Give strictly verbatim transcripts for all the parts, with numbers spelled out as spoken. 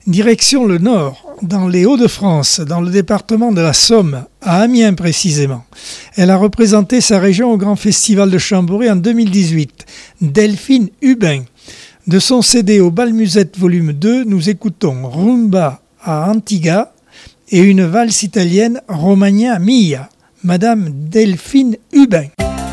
Direction le nord, dans les Hauts-de-France, dans le département de la Somme, à Amiens précisément. Elle a représenté sa région au Grand Festival de Chambéry en deux mille dix-huit. Delphine Hubin. De son C D Au bal musette volume deux, nous écoutons Rumba à Antigua et une valse italienne Romagna Mia. Madame Delphine Hubin.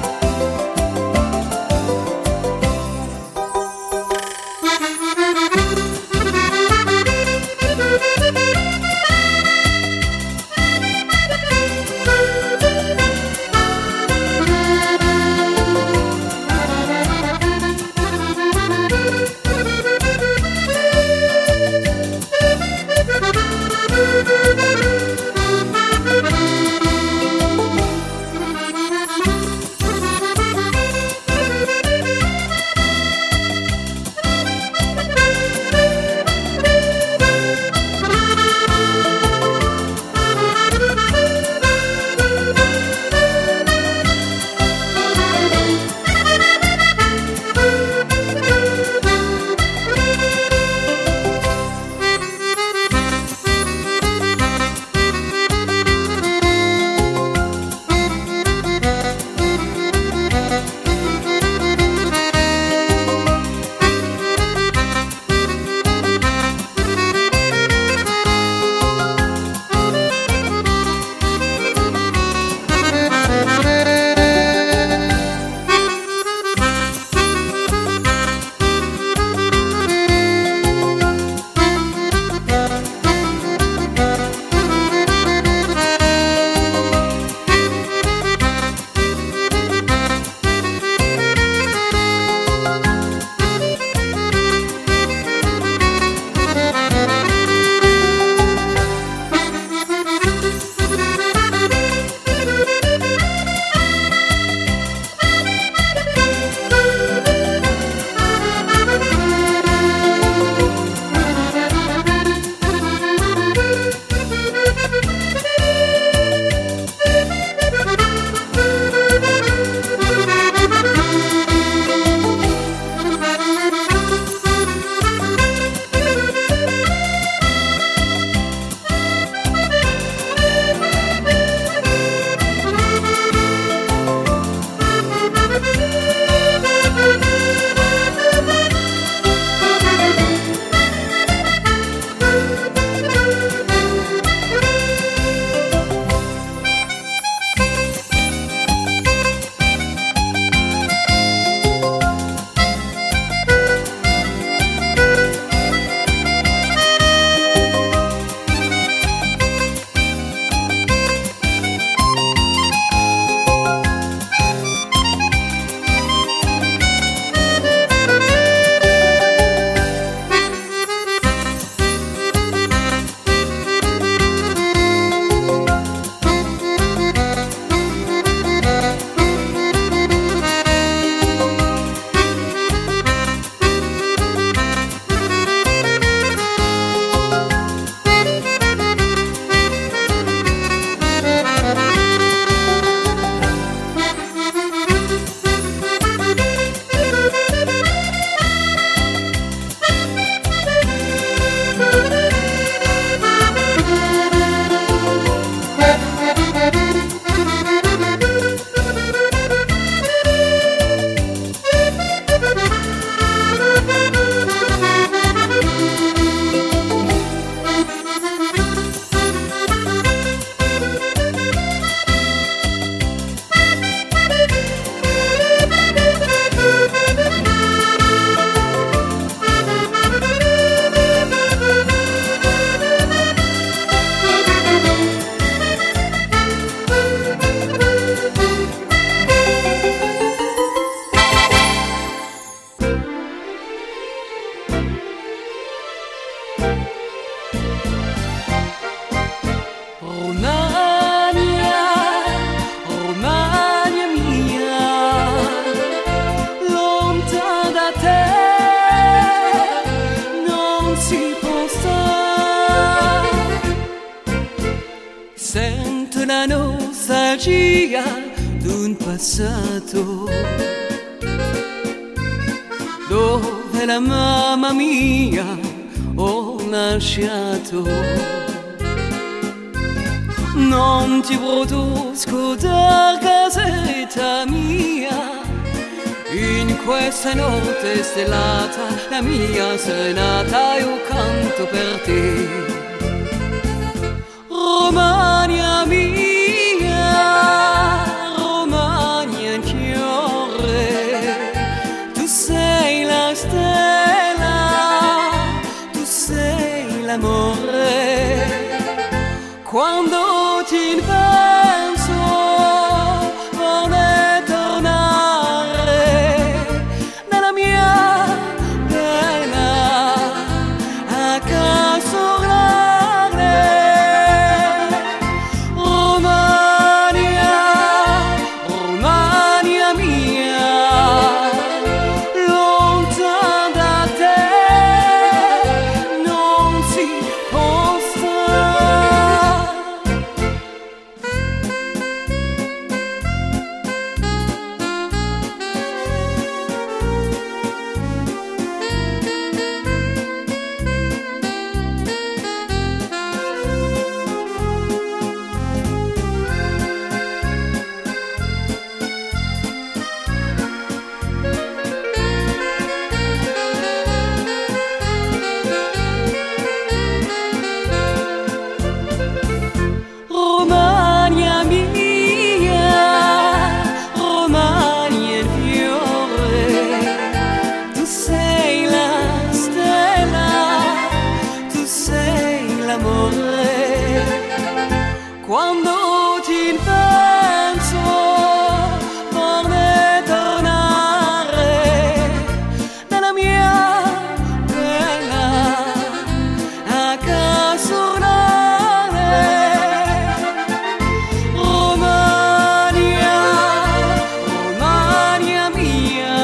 la nostalgia d'un passato dove la mamma mia, oh lasciato. Non ti produco da casetta mia, in questa notte stellata, la mia serenata io canto per te. Romagna mia, Romagna in fiore, tu sei la stella, tu sei l'amore. Quando ti penso vorrei tornare nella mia bella a casolare. Romagna, Romagna mia, lontana da te non si può stare. Romagna mia, Romagna in fiore, tu sei la stella, tu sei l'amore. Quando ti penso vorrei tornare nella mia bella a casolare. Romagna, Romagna mia,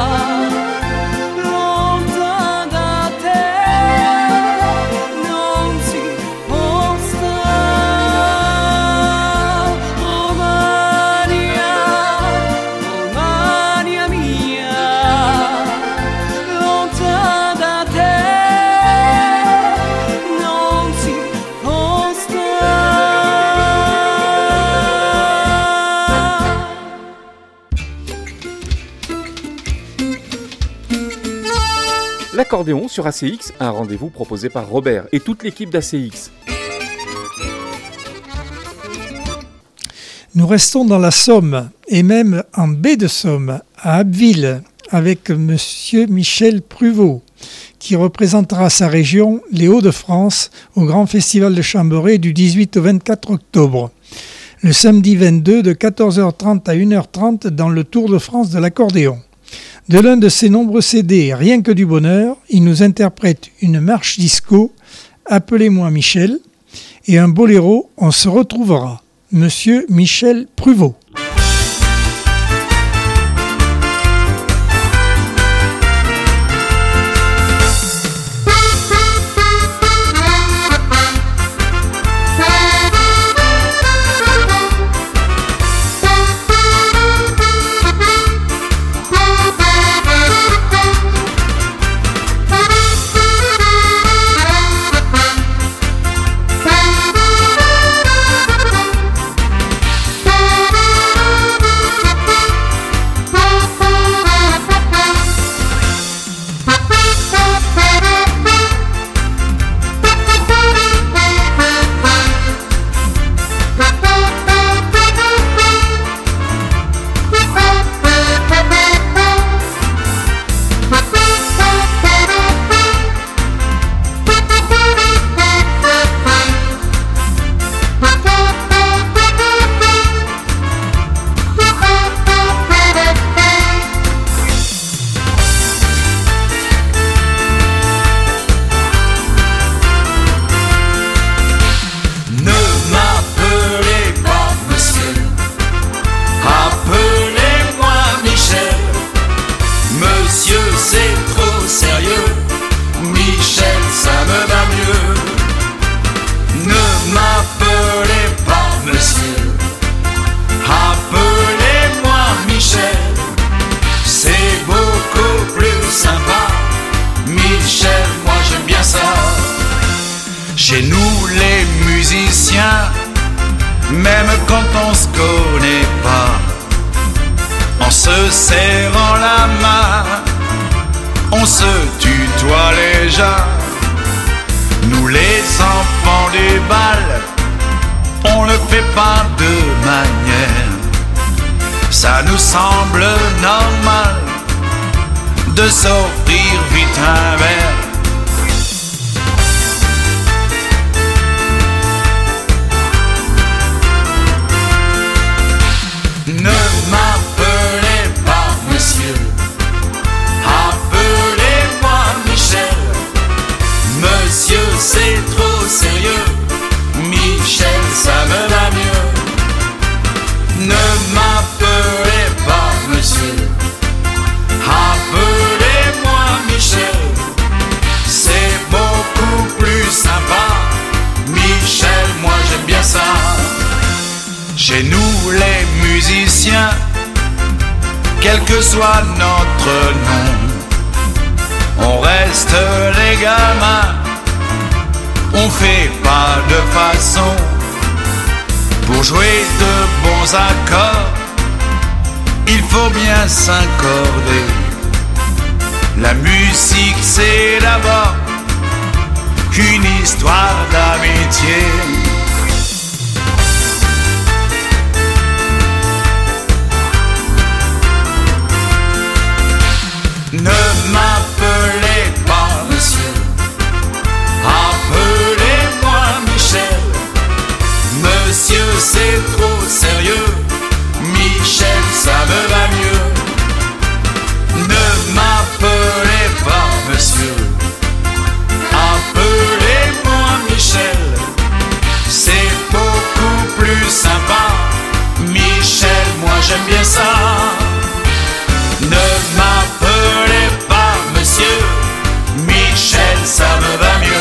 lontana da te non si può stare. Romagna, Romagna mia, lontana da te non si può stare. L'accordéon sur A C X, un rendez-vous proposé par Robert et toute l'équipe d'A C X. Nous restons dans la Somme, et même en baie de Somme, à Abbeville, avec Monsieur Michel Pruvot, qui représentera sa région, les Hauts-de-France, au Grand Festival de Chamberet du dix-huit au vingt-quatre octobre. Le samedi vingt-deux, de quatorze heures trente à une heure trente, dans le Tour de France de l'accordéon. De l'un de ses nombreux C D, Rien que du bonheur, il nous interprète une marche disco, Appelez-moi Michel, et un boléro, On se retrouvera. Monsieur Michel Pruvot. Thank you. Chez nous les musiciens, même quand on se connaît pas, en se serrant la main, on se tutoie déjà. Nous les enfants des balles, on ne fait pas de manière. Ça nous semble normal de s'offrir vite un verre. Ne m'appelez pas monsieur, appelez-moi Michel. Monsieur c'est trop sérieux, Michel ça me va mieux. Ne m'appelez pas monsieur, appelez-moi Michel. C'est beaucoup plus sympa, Michel, moi j'aime bien ça. Chez nous les musiciens, quel que soit notre nom, on reste les gamins, on fait pas de façon. Pour jouer de bons accords, il faut bien s'accorder. La musique c'est d'abord une histoire d'amitié. Ne m'appelez pas monsieur, appelez-moi Michel. Monsieur c'est trop sérieux, Michel ça me va mieux. Ne m'appelez pas monsieur, appelez-moi Michel. C'est beaucoup plus sympa, Michel, moi j'aime bien ça. Ne m'appelez pas monsieur, Michel ça me va mieux.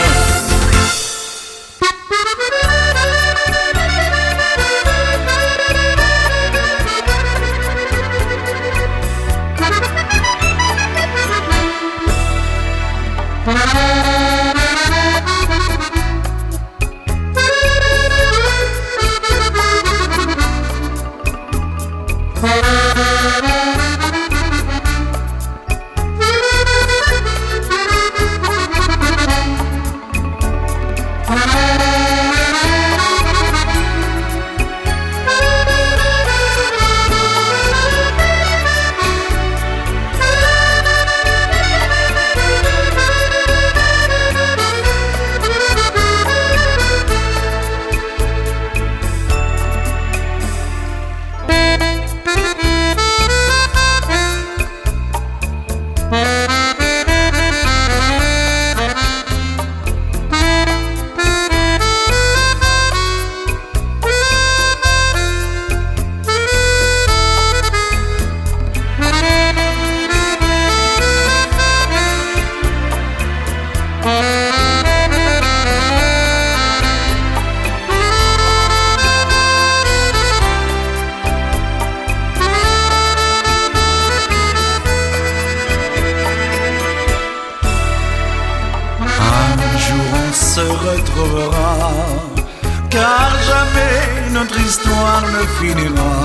Car jamais notre histoire ne finira.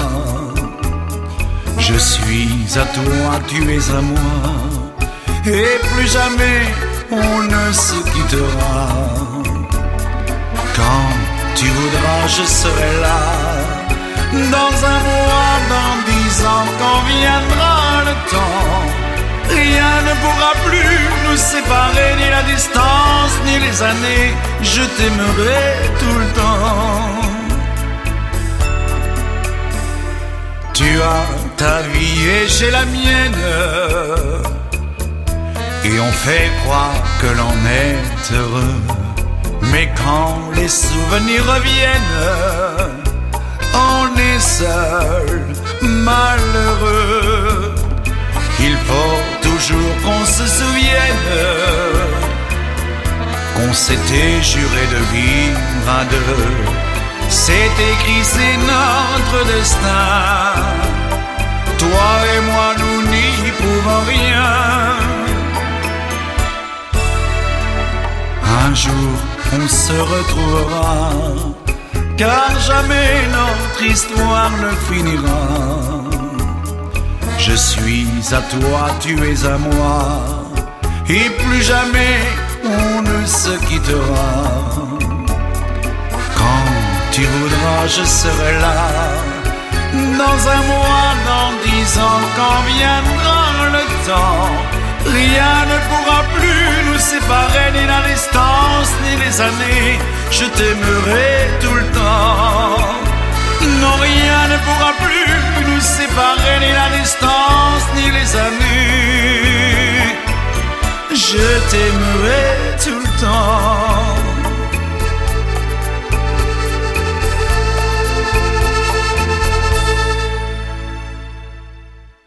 Je suis à toi, tu es à moi, et plus jamais on ne se quittera. Quand tu voudras, je serai là. Dans un mois, dans dix ans, quand viendra le temps, rien ne pourra plus nous séparer, ni la distance, ni les années. Je t'aimerai tout le temps. Tu as ta vie et j'ai la mienne, et on fait croire que l'on est heureux. Mais quand les souvenirs reviennent, on est seul, malheureux. Il faut toujours qu'on se souvienne qu'on s'était juré de vivre à deux. C'est écrit, c'est notre destin. Toi et moi, nous n'y pouvons rien. Un jour, on se retrouvera, car jamais notre histoire ne finira. Je suis à toi, tu es à moi, et plus jamais on ne se quittera. Quand tu voudras, je serai là, dans un mois, dans dix ans, quand viendra le temps, rien ne pourra plus nous séparer, ni la distance, ni les années. Je t'aimerai tout le temps. Non, rien ne pourra plus nous séparer, ni la distance, ni les années. Je t'aimerai tout le temps.